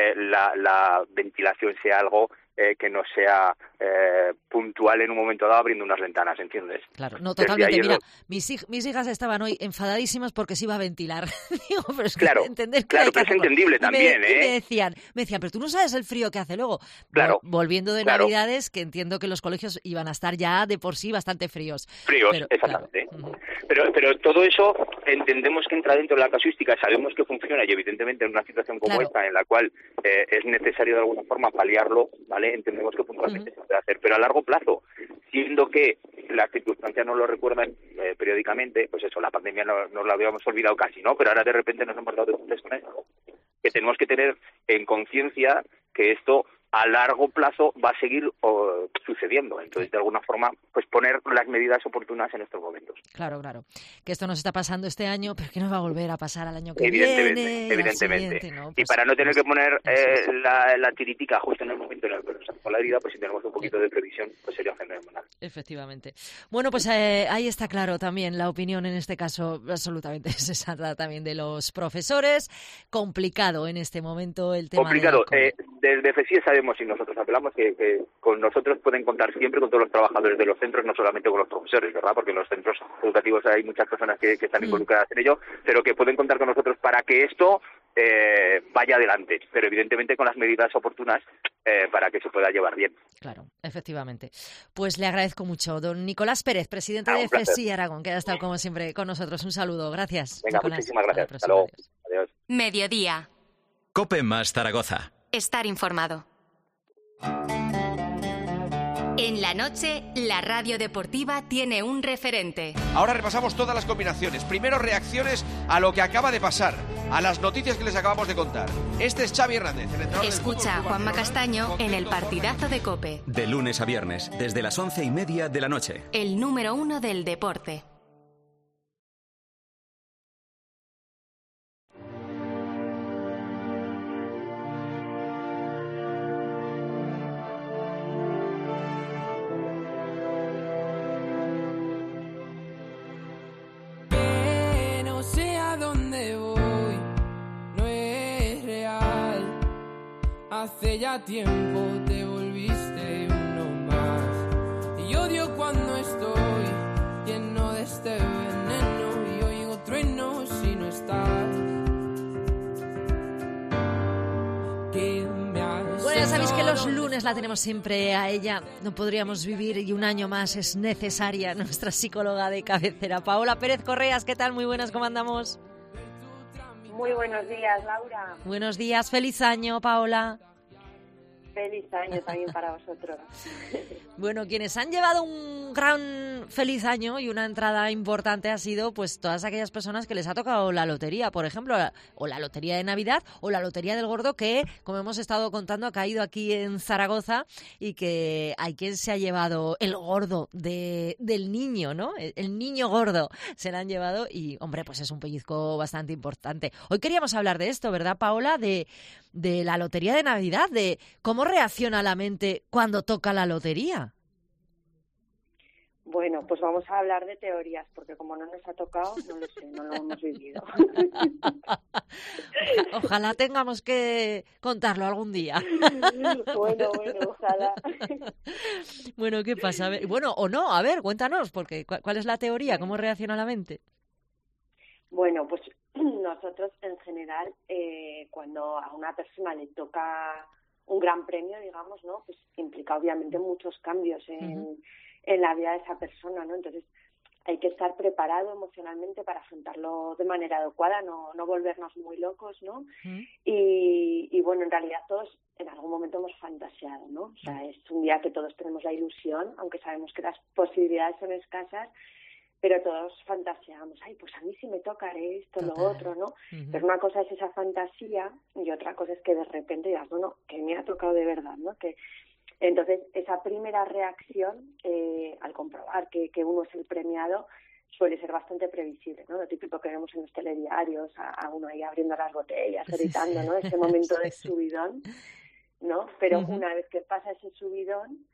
la ventilación sea algo que no sea puntual en un momento dado abriendo unas ventanas, ¿entiendes? Claro, no, totalmente. Mira, mis hijas estaban hoy enfadadísimas porque se iba a ventilar. Digo, pero es que entender que pero es entendible también, y me decían, pero tú no sabes el frío que hace luego. Claro. Volviendo de Navidades, que entiendo que los colegios iban a estar ya de por sí bastante fríos. Exactamente. Claro. Pero todo eso entendemos que entra dentro de la casuística, sabemos que funciona y evidentemente en una situación como esta, en la cual es necesario de alguna forma paliarlo, ¿vale? Entendemos que puntualmente se puede hacer, pero a largo plazo, siendo que las circunstancias no lo recuerdan periódicamente, pues eso, la pandemia no la habíamos olvidado casi, ¿no? Pero ahora de repente nos hemos dado de puntos con eso, que tenemos que tener en conciencia que esto a largo plazo va a seguir sucediendo. Entonces, de alguna forma, pues poner las medidas oportunas en estos momentos. Claro. Que esto nos está pasando este año, pero que nos va a volver a pasar al año que viene. Evidentemente. ¿No? Pues, y para no tener que poner la tiritica justo en el momento en el que nos sacó la herida, pues si tenemos un poquito de previsión, pues sería fenomenal. Efectivamente. Bueno, pues ahí está claro también la opinión en este caso absolutamente sensata también de los profesores. Complicado en este momento el tema. Complicado. Desde FESIE sabemos y nosotros apelamos que con nosotros pueden contar siempre con todos los trabajadores de los centros, no solamente con los profesores, ¿verdad? Porque en los centros educativos hay muchas personas que están involucradas en ello, pero que pueden contar con nosotros para que esto vaya adelante, pero evidentemente con las medidas oportunas para que se pueda llevar bien. Claro, efectivamente. Pues le agradezco mucho. Don Nicolás Pérez, presidente de FESIE Aragón, que ha estado como siempre con nosotros. Un saludo. Gracias. Venga, Nicolás. Muchísimas gracias. Hasta luego. Adiós. Mediodía. COPE más Zaragoza. Estar informado. En la noche, la radio deportiva tiene un referente. Ahora repasamos todas las combinaciones. Primero, reacciones a lo que acaba de pasar, a las noticias que les acabamos de contar. Este es Xavi Hernández, el entrenador. Escucha a Juanma Castaño en el partidazo de COPE. De lunes a viernes, desde las 11:30 de la noche. El número 1 del deporte. Hace ya tiempo te volviste uno más. Y odio cuando estoy lleno de este veneno y oigo truenos si no estás. Bueno, ya sabéis que los lunes la tenemos siempre a ella. No podríamos vivir y un año más es necesaria nuestra psicóloga de cabecera. Paola Pérez Correas, ¿qué tal? Muy buenas, ¿cómo andamos? Muy buenos días, Laura. Buenos días, feliz año, Paola. Feliz año también para vosotros. Bueno, quienes han llevado un gran feliz año y una entrada importante ha sido pues todas aquellas personas que les ha tocado la lotería, por ejemplo, o la lotería de Navidad o la lotería del Gordo, que, como hemos estado contando, ha caído aquí en Zaragoza y que hay quien se ha llevado el gordo del niño, ¿no? El niño gordo se lo han llevado y, hombre, pues es un pellizco bastante importante. Hoy queríamos hablar de esto, ¿verdad, Paola? De la lotería de Navidad, de cómo reacciona la mente cuando toca la lotería. Bueno, pues vamos a hablar de teorías, porque como no nos ha tocado, no lo sé, no lo hemos vivido. Ojalá tengamos que contarlo algún día. Bueno, ojalá. Bueno, ¿qué pasa? Bueno, o no, a ver, cuéntanos, porque ¿cuál es la teoría? ¿Cómo reacciona la mente? Bueno, pues nosotros en general, cuando a una persona le toca un gran premio, digamos, ¿no? Pues implica obviamente muchos cambios en la vida de esa persona, ¿no? Entonces hay que estar preparado emocionalmente para afrontarlo de manera adecuada, no volvernos muy locos, ¿no? Y bueno, en realidad todos en algún momento hemos fantaseado, ¿no? O sea, es un día que todos tenemos la ilusión, aunque sabemos que las posibilidades son escasas, pero todos fantaseamos, ay, pues a mí sí me toca esto, lo otro, ¿no? Pero una cosa es esa fantasía y otra cosa es que de repente digas, bueno, que me ha tocado de verdad, ¿no? Que entonces esa primera reacción al comprobar que uno es el premiado suele ser bastante previsible, ¿no? Lo típico que vemos en los telediarios, a uno ahí abriendo las botellas, gritando, ¿no? Ese momento de subidón, ¿no? Pero una vez que pasa ese subidón,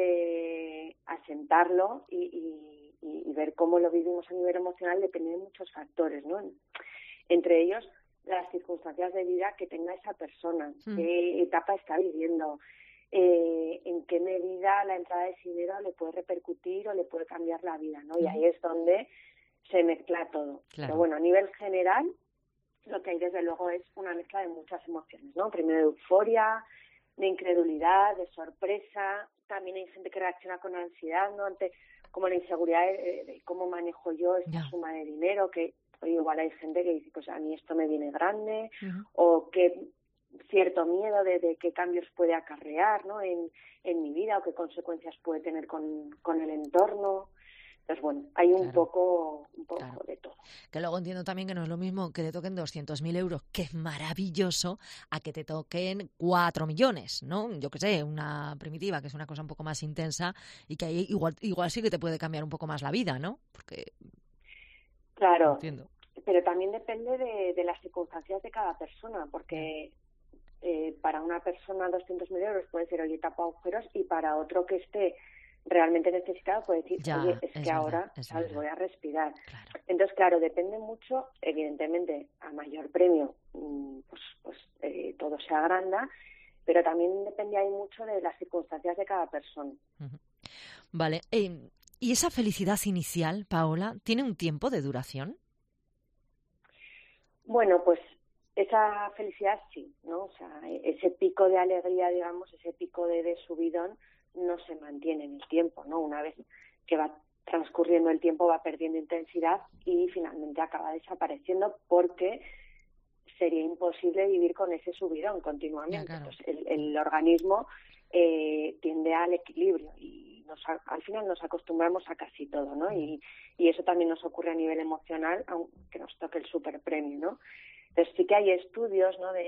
asentarlo y ver cómo lo vivimos a nivel emocional depende de muchos factores, ¿no? Entre ellos, las circunstancias de vida que tenga esa persona, qué etapa está viviendo, en qué medida la entrada de ese dinero le puede repercutir o le puede cambiar la vida, ¿no? Y ahí es donde se mezcla todo. Pero bueno, a nivel general, lo que hay desde luego es una mezcla de muchas emociones, ¿no? Primero de euforia, de incredulidad, de sorpresa. También hay gente que reacciona con ansiedad, ¿no? Ante como la inseguridad de cómo manejo yo esta suma de dinero, que oye, igual hay gente que dice, pues a mí esto me viene grande, o que cierto miedo de qué cambios puede acarrear, ¿no? en mi vida, o qué consecuencias puede tener con el entorno. Entonces, bueno, hay un poco de todo. Que luego entiendo también que no es lo mismo que te toquen 200.000 euros, que es maravilloso, a que te toquen 4 millones, ¿no? Yo qué sé, una primitiva, que es una cosa un poco más intensa y que ahí igual sí que te puede cambiar un poco más la vida, ¿no? Porque... Claro, entiendo. Pero también depende de las circunstancias de cada persona, porque para una persona 200.000 euros puede ser, oye, tapa agujeros, y para otro que esté realmente necesitado puede decir, oye, es que verdad, ahora, ¿sabes? Voy a respirar. Claro. Entonces, claro, depende mucho, evidentemente, a mayor premio, pues todo se agranda, pero también depende ahí mucho de las circunstancias de cada persona. Vale. ¿Y esa felicidad inicial, Paola, tiene un tiempo de duración? Bueno, pues esa felicidad sí, ¿no? O sea, ese pico de alegría, digamos, ese pico de subidón, no se mantiene en el tiempo, ¿no? Una vez que va transcurriendo el tiempo va perdiendo intensidad y finalmente acaba desapareciendo, porque sería imposible vivir con ese subidón continuamente. Claro. Entonces, el organismo tiende al equilibrio y al final nos acostumbramos a casi todo, ¿no? Y eso también nos ocurre a nivel emocional, aunque nos toque el superpremio, ¿no? Entonces sí que hay estudios, ¿no?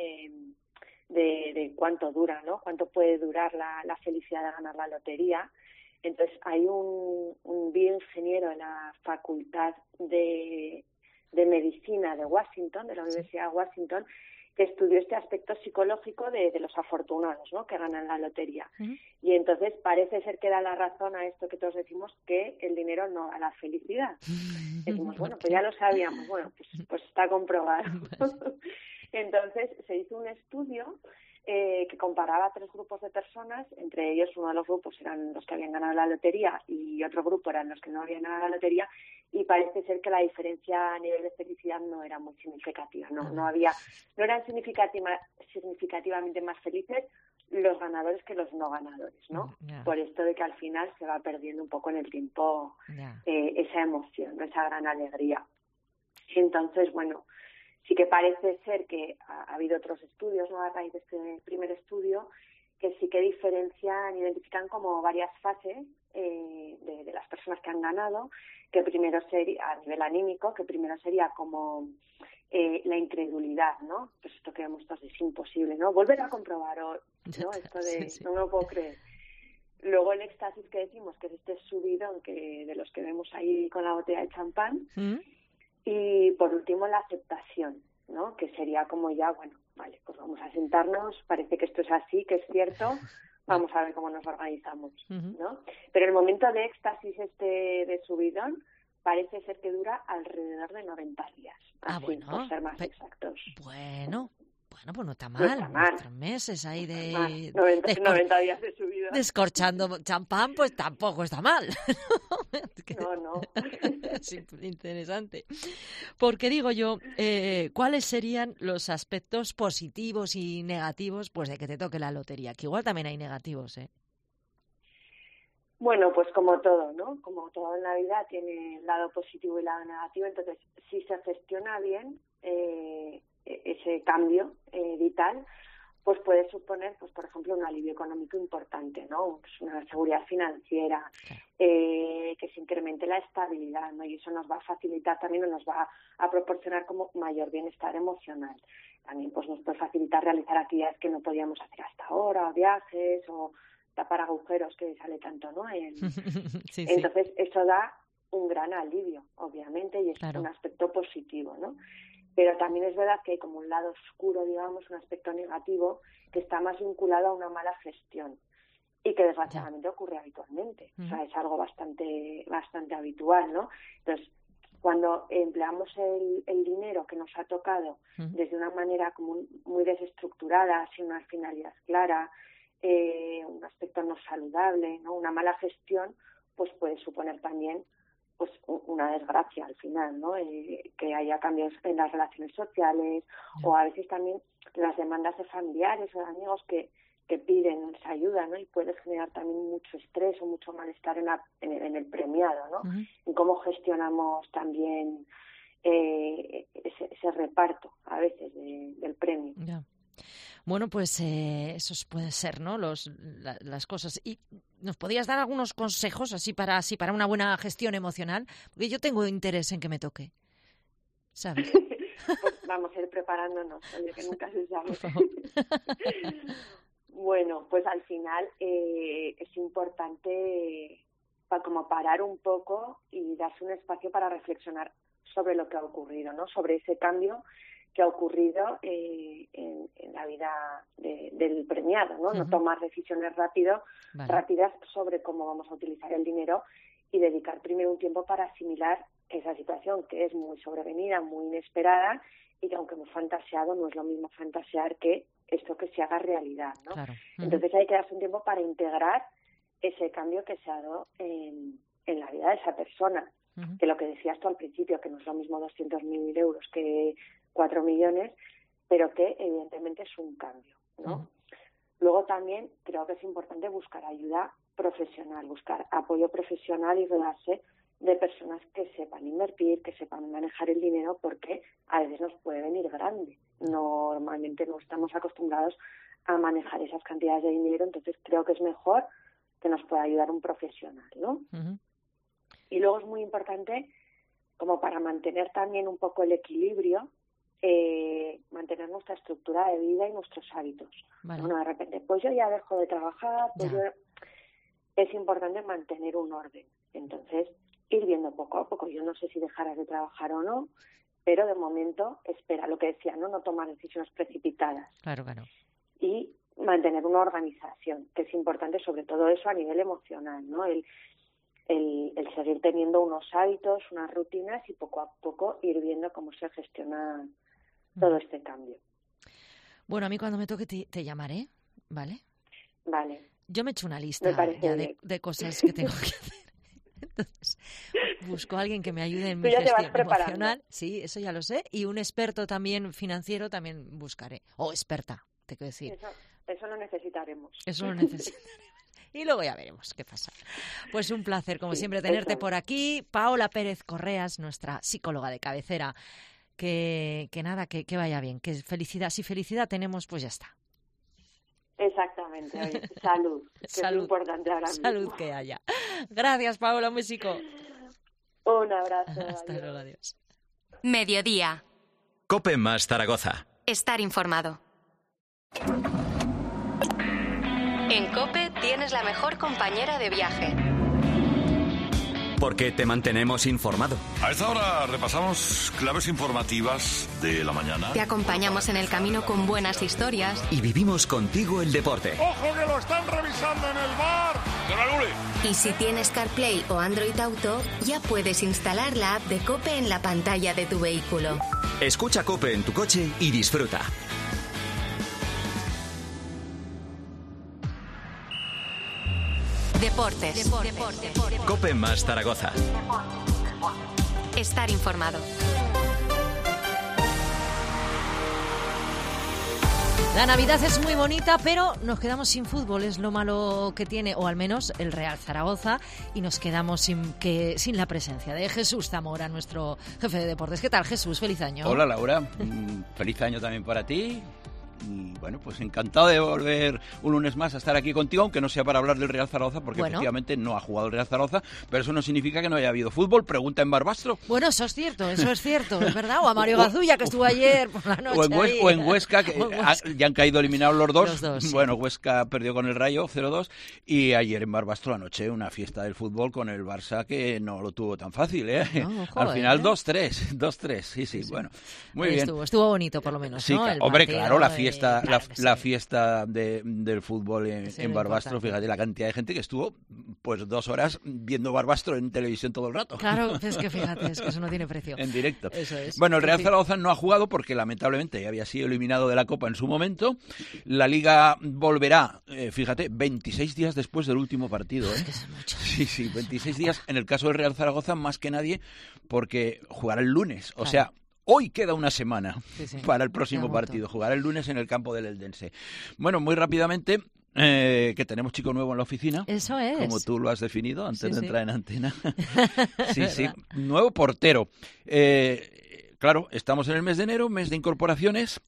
de cuánto dura, ¿no? Cuánto puede durar la felicidad de ganar la lotería. Entonces hay un bioingeniero en la Facultad de Medicina de Washington, de la Universidad de Washington, que estudió este aspecto psicológico de los afortunados, ¿no? Que ganan la lotería. Y entonces parece ser que da la razón a esto que todos decimos, que el dinero no da la felicidad. Decimos, bueno, pues ya lo sabíamos, bueno, pues está comprobado. Entonces se hizo un estudio que comparaba a 3 grupos de personas, entre ellos uno de los grupos eran los que habían ganado la lotería y otro grupo eran los que no habían ganado la lotería, y parece ser que la diferencia a nivel de felicidad no era muy significativa, no eran significativamente más felices los ganadores que los no ganadores, ¿no? Por esto de que al final se va perdiendo un poco en el tiempo esa emoción, ¿no? Esa gran alegría. Entonces, bueno, sí que parece ser que ha habido otros estudios, ¿no? A raíz de este primer estudio, que sí que identifican como varias fases de las personas que han ganado, que primero sería, a nivel anímico, que primero sería como la incredulidad, ¿no? Pues esto que vemos todos, es imposible, ¿no? Volver a comprobar, ¿no? Esto de, no me lo puedo creer. Luego el éxtasis que decimos, que es este subidón de los que vemos ahí con la botella de champán. Y por último la aceptación, ¿no? Que sería como ya, bueno, vale, pues vamos a sentarnos, parece que esto es así, que es cierto, vamos a ver cómo nos organizamos, ¿no? Pero el momento de éxtasis de subidón parece ser que dura alrededor de 90 días, así, bueno, por ser más exactos. Bueno, pues no está mal. No está mal. 3 meses ahí de 90 días de subidón. Descorchando champán, pues tampoco está mal. No. Es interesante. Porque digo yo, ¿cuáles serían los aspectos positivos y negativos pues de que te toque la lotería? Que igual también hay negativos, ¿eh? Bueno, pues como todo, ¿no? Como todo en la vida tiene el lado positivo y el lado negativo. Entonces, si se gestiona bien ese cambio vital, pues puede suponer, pues por ejemplo, un alivio económico importante, ¿no? Pues una seguridad financiera, que se incremente la estabilidad, ¿no? Y eso nos va a facilitar también, o nos va a proporcionar como mayor bienestar emocional. También pues nos puede facilitar realizar actividades que no podíamos hacer hasta ahora, viajes o tapar agujeros, que sale tanto, ¿no? Sí. Entonces, eso da un gran alivio, obviamente, y es un aspecto positivo, ¿no? Pero también es verdad que hay como un lado oscuro, digamos, un aspecto negativo, que está más vinculado a una mala gestión y que desgraciadamente ocurre habitualmente. O sea, es algo bastante habitual, ¿no? Entonces, cuando empleamos el dinero que nos ha tocado desde una manera como muy desestructurada, sin una finalidad clara, un aspecto no saludable, ¿no? Una mala gestión, pues puede suponer también pues una desgracia al final, ¿no? Que haya cambios en las relaciones sociales o a veces también las demandas de familiares o de amigos que piden esa ayuda, ¿no? Y puede generar también mucho estrés o mucho malestar en el premiado, ¿no? En cómo gestionamos también ese reparto a veces del premio. Ya. Bueno, pues esos pueden ser, ¿no? Las cosas. ¿Y nos podrías dar algunos consejos así para una buena gestión emocional? Porque yo tengo interés en que me toque, ¿sabes? Pues vamos a ir preparándonos, que nunca se sabe. Por favor. Bueno, pues al final es importante como parar un poco y darse un espacio para reflexionar sobre lo que ha ocurrido, ¿no? Sobre ese cambio que ha ocurrido en la vida del premiado, ¿no? No tomar decisiones rápidas sobre cómo vamos a utilizar el dinero y dedicar primero un tiempo para asimilar esa situación que es muy sobrevenida, muy inesperada y que aunque hemos fantaseado, no es lo mismo fantasear que esto que se haga realidad, ¿no? Claro. Entonces hay que darse un tiempo para integrar ese cambio que se ha dado en la vida de esa persona. Que lo que decías tú al principio, que no es lo mismo 200.000 euros que 4 millones, pero que evidentemente es un cambio, ¿no? Luego también creo que es importante buscar ayuda profesional, buscar apoyo profesional y rodearse de personas que sepan invertir, que sepan manejar el dinero, porque a veces nos puede venir grande. Normalmente no estamos acostumbrados a manejar esas cantidades de dinero, entonces creo que es mejor que nos pueda ayudar un profesional, ¿no? Y luego es muy importante, como para mantener también un poco el equilibrio, mantener nuestra estructura de vida y nuestros hábitos. Vale. Bueno, de repente, pues yo ya dejo de trabajar, es importante mantener un orden. Entonces, ir viendo poco a poco. Yo no sé si dejarás de trabajar o no, pero de momento espera lo que decía, no tomar decisiones precipitadas. Claro. Y mantener una organización, que es importante sobre todo eso a nivel emocional, ¿no? El seguir teniendo unos hábitos, unas rutinas y poco a poco ir viendo cómo se gestiona todo este cambio. Bueno, a mí cuando me toque te llamaré, ¿vale? Vale. Yo me echo una lista ya de cosas que tengo que hacer. Entonces, busco a alguien que me ayude en mi gestión emocional. Sí, eso ya lo sé. Y un experto también financiero también buscaré. O experta, te quiero decir. Eso lo necesitaremos. Eso lo necesitaremos. Y luego ya veremos qué pasa. Pues un placer, como siempre, tenerte por aquí. Paola Pérez Correas, nuestra psicóloga de cabecera. Que vaya bien. Que felicidad, si felicidad tenemos, pues ya está. Exactamente. Oye, salud. Salud. Es importante ahora mismo. Salud que haya. Gracias, Paola. Un besico. Un abrazo. Hasta luego. Adiós. Mediodía. COPE más Zaragoza. Estar informado. En COPE tienes la mejor compañera de viaje. Porque te mantenemos informado. A esta hora repasamos claves informativas de la mañana. Te acompañamos en el camino con buenas historias. Y vivimos contigo el deporte. ¡Ojo que lo están revisando en el bar! Y si tienes CarPlay o Android Auto, ya puedes instalar la app de COPE en la pantalla de tu vehículo. Escucha COPE en tu coche y disfruta. Deportes. COPE más Zaragoza. Estar informado. La Navidad es muy bonita, pero nos quedamos sin fútbol, es lo malo que tiene, o al menos el Real Zaragoza, y nos quedamos sin la presencia de Jesús Zamora, nuestro jefe de deportes. ¿Qué tal, Jesús? Feliz año. Hola, Laura. Feliz año también para ti. Y bueno, pues encantado de volver un lunes más a estar aquí contigo, aunque no sea para hablar del Real Zaragoza, porque efectivamente no ha jugado el Real Zaragoza, pero eso no significa que no haya habido fútbol. Pregunta en Barbastro. Bueno, eso es cierto, es verdad. O a Mario Gazulla, que estuvo ayer por la noche. O en Huesca, que ya han caído eliminados los dos. Sí. Bueno, Huesca perdió con el Rayo 0-2, y ayer en Barbastro anoche una fiesta del fútbol con el Barça que no lo tuvo tan fácil, ¿eh? No, joder, al final 2-3, sí, bueno, muy bien. Estuvo bonito por lo menos, sí, ¿no? Hombre, claro, la fiesta. La fiesta del fútbol en Barbastro, fíjate la cantidad de gente que estuvo pues 2 horas viendo Barbastro en televisión todo el rato. Claro, es que fíjate, es que eso no tiene precio. En directo. Eso es. Bueno, el Real Zaragoza no ha jugado porque lamentablemente había sido eliminado de la Copa en su momento. La Liga volverá, fíjate, 26 días después del último partido. Es que es mucho. Sí, 26 días. En el caso del Real Zaragoza, más que nadie, porque jugará el lunes. O sea, hoy queda una semana para el próximo partido. Jugará el lunes en el campo del Eldense. Bueno, muy rápidamente, que tenemos chico nuevo en la oficina. Eso es. Como tú lo has definido antes de entrar en antena. Sí. Nuevo portero. Claro, estamos en el mes de enero, mes de incorporaciones.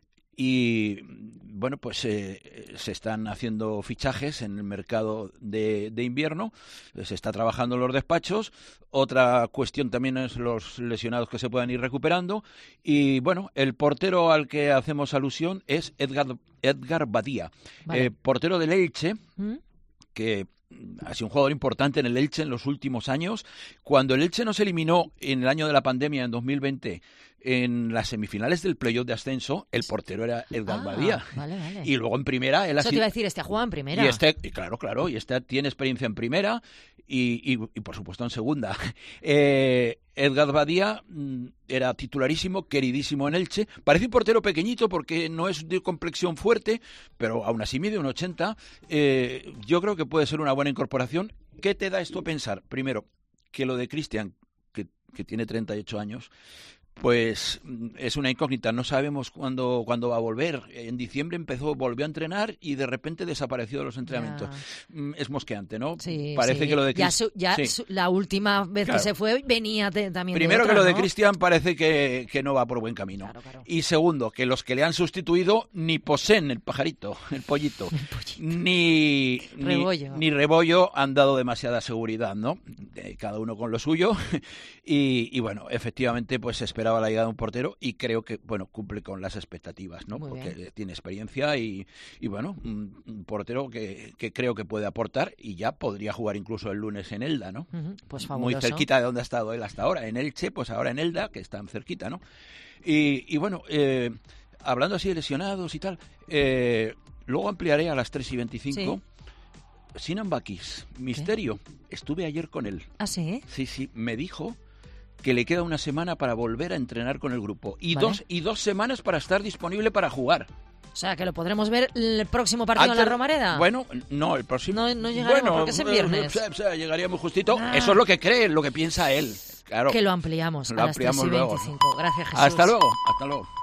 Y bueno, pues se están haciendo fichajes en el mercado de invierno, se está trabajando en los despachos. Otra cuestión también es los lesionados que se puedan ir recuperando. Y bueno, el portero al que hacemos alusión es Edgar Badía, portero del Elche, que ha sido un jugador importante en el Elche en los últimos años. Cuando el Elche no se eliminó en el año de la pandemia, en 2020, en las semifinales del playoff de ascenso, el portero era Edgar Badía. Vale. Y luego en primera... Eso te iba a decir, ha jugado en primera. Claro, y tiene experiencia en primera y por supuesto en segunda. Edgar Badía era titularísimo, queridísimo en Elche. Parece un portero pequeñito porque no es de complexión fuerte, pero aún así mide 1,80. Yo creo que puede ser una buena incorporación. ¿Qué te da esto a pensar? Primero, que lo de Cristian, que tiene 38 años... pues es una incógnita, no sabemos cuándo va a volver. En diciembre volvió a entrenar y de repente desapareció de los entrenamientos. Es mosqueante, ¿no? Sí, parece que lo de Cristian... La última vez que se fue venía también primero de otra, que lo de ¿no? Cristian parece que no va por buen camino. Claro. Y segundo, que los que le han sustituido ni poseen el pajarito, el pollito. Ni Rebollo han dado demasiada seguridad, ¿no? Cada uno con lo suyo. Y bueno, efectivamente, pues esperaba la llegada de un portero y creo que, bueno, cumple con las expectativas, ¿no? Muy porque bien. Tiene experiencia y bueno, un portero que creo que puede aportar y ya podría jugar incluso el lunes en Elda, ¿no? Pues fabuloso. Muy cerquita de donde ha estado él hasta ahora, en Elche, pues ahora en Elda, que están cerquita, ¿no? Y bueno, hablando así de lesionados y tal, luego ampliaré a las 3:25. Sí. Sinan Bakis, misterio. Estuve ayer con él. ¿Ah, sí? Sí, me dijo que le queda una semana para volver a entrenar con el grupo y dos semanas para estar disponible para jugar. O sea, que lo podremos ver el próximo partido en la Romareda. Bueno, no, el próximo... No llegaremos porque es el viernes. Llegaría muy justito. Eso es lo que cree, lo que piensa él. Claro. Que lo ampliamos a las 3:25. Gracias, Jesús. Hasta luego.